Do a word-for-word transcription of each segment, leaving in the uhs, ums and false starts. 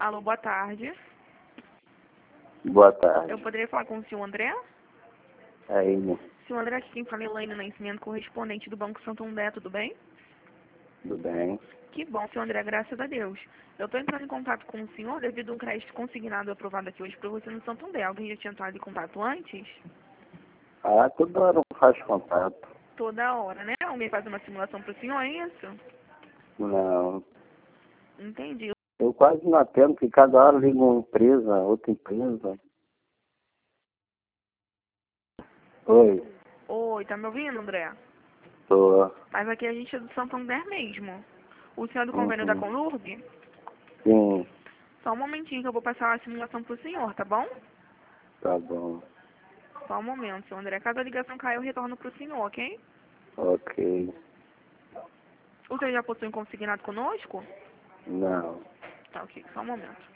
Alô, boa tarde. Boa tarde. Eu poderia falar com o senhor André? É ele. Senhor André, aqui quem fala é Elaine Nascimento, correspondente do Banco Santo André, tudo bem? Tudo bem? Que bom, senhor André, graças a Deus. Eu estou entrando em contato com o senhor devido a um crédito consignado e aprovado aqui hoje para você no Santo André. Alguém já tinha entrado em contato antes? Ah, toda hora não faz contato. Toda hora, né? Alguém faz uma simulação para o senhor, é isso? Não. Entendi. Eu quase não atendo, porque cada hora liga uma empresa, outra empresa. Oi, Oi, tá me ouvindo, André? tô. Mas aqui a gente é do Santo André mesmo. O senhor é do convênio da Uhum. Conlurg? Sim, Só um momentinho que eu vou passar a simulação para o senhor, tá bom? tá bom. Só um momento, senhor André. Caso a ligação caia, eu retorno para o senhor, ok? Ok. O senhor já possui um consignado conosco? Não. Tá, ok. Só um momento.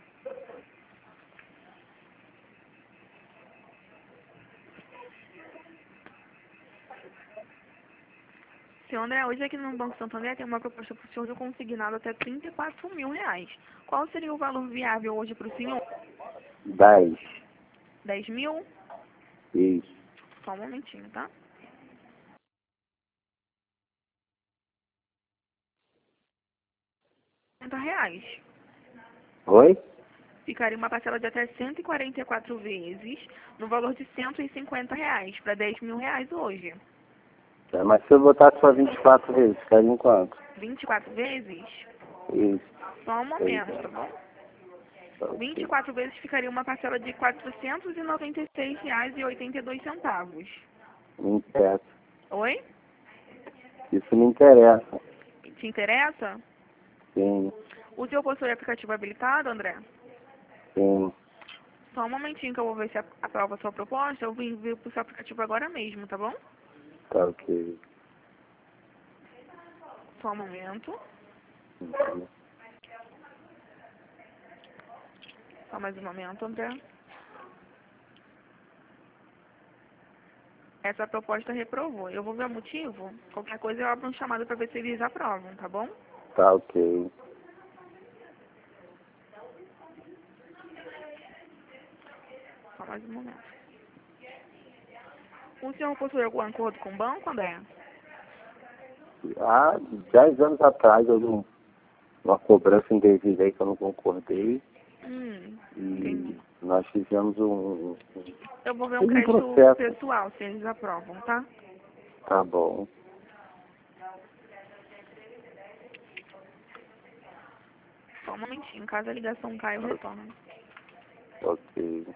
Senhor André, hoje aqui no Banco Santo André tem uma proposta para o senhor de um consignado até trinta e quatro mil reais. Qual seria o valor viável hoje para o senhor? Dez. dez mil? Isso. Só um momentinho, tá? trinta reais. Oi? Ficaria uma parcela de até cento e quarenta e quatro vezes, no valor de cento e cinquenta reais, para dez mil reais hoje. É, mas se eu botar só vinte e quatro vezes, ficaria em quanto? vinte e quatro vezes? Isso. Só um momento, tá bom? vinte e Ok. quatro vezes ficaria uma parcela de quatrocentos e noventa e seis reais e oitenta e dois centavos. Me interessa. Oi? Isso me interessa. Te interessa? Sim, O seu possui aplicativo habilitado, André? sim. Só um momentinho que eu vou ver se a- aprova a sua proposta. Eu vou enviar pro seu aplicativo agora mesmo, tá bom? Tá ok. Só um momento. Uhum. Só mais um momento, André. Essa proposta reprovou. Eu vou ver o motivo. Qualquer coisa eu abro um chamado para ver se eles aprovam, tá bom? Tá ok. Só mais um momento. O senhor possui algum acordo com o banco, André? Há dez anos atrás, houve um- uma cobrança indevida aí que eu não concordei Hum, entendi. e nós fizemos um, um, Eu vou ver um um crédito processo. pessoal, se eles aprovam, tá? Tá bom. Só um momentinho. Caso a ligação caia, eu retorno. Ok.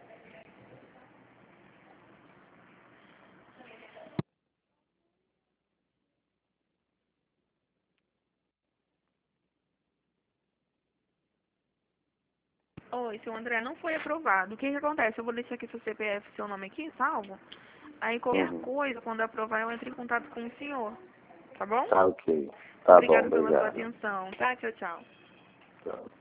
Oi, seu André, não foi aprovado. O que que acontece? Eu vou deixar aqui seu C P F, seu nome aqui, salvo. Aí qualquer Uhum. coisa, quando aprovar, eu entro em contato com o senhor. Tá bom? Tá ok. Tá bom, Obrigada pela sua obrigado. atenção, tá? Tchau, tchau. Tchau.